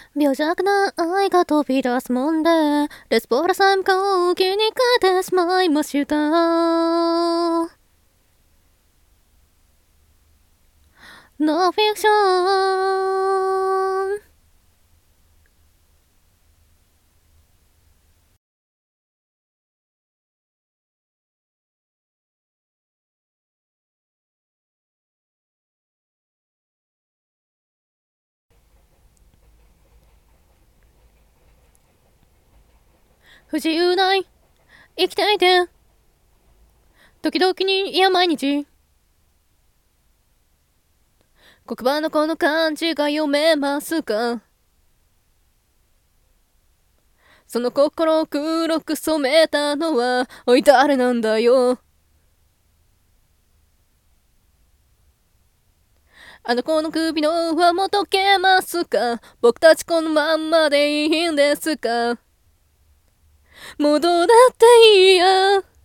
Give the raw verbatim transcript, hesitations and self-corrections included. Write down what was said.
病弱な愛が飛び出すもんで、レスポラさんが気に変えてしまいました。ノーフィクション。不自由ない生きていて、時々にいや毎日、黒板のこの漢字が読めますか？その心を黒く染めたのはおい誰なんだよ。あの子の首の上も解けますか？僕たちこのまんまでいいんですか？もうどうだっていいや。